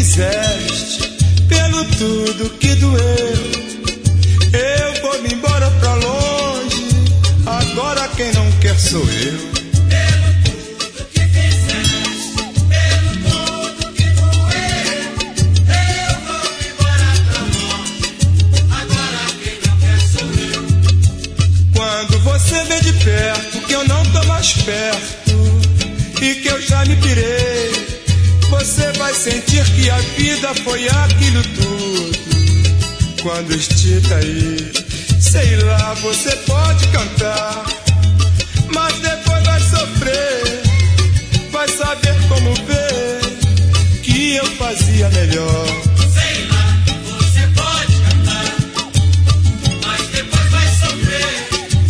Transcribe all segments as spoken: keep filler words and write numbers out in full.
fizeste, pelo tudo que doeu. Eu vou me embora pra longe, agora quem não quer sou eu. Você vê de perto que eu não tô mais perto e que eu já me pirei. Você vai sentir que a vida foi aquilo tudo quando estica aí. Sei lá, você pode cantar, mas depois vai sofrer. Vai saber como ver que eu fazia melhor. Sei lá, você pode cantar, mas depois vai sofrer.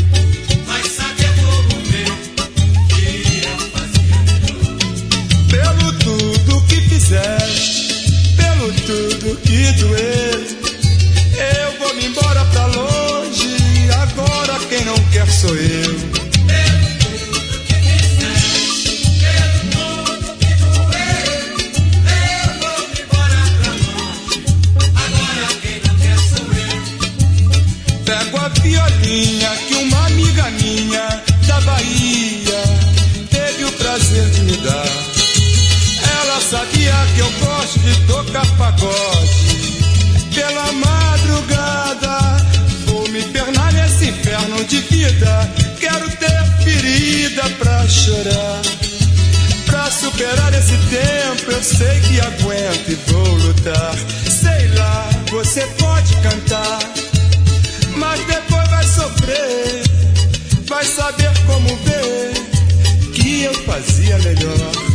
Pelo tudo que doeu, eu vou me embora pra longe, agora quem não quer sou eu. Pelo tudo que fizeste, pelo tudo que doeu, eu vou me embora pra longe, agora quem não quer sou eu. Pego a violinha que uma amiga minha da Bahia teve o prazer de me dar. Ela sabia que eu gosto de tocar pagode pela madrugada. Vou me pernar nesse inferno de vida. Quero ter ferida pra chorar. Pra superar esse tempo eu sei que aguento e vou lutar. Sei lá, você pode cantar, mas depois vai sofrer. Vai saber como ver que eu fazia melhor.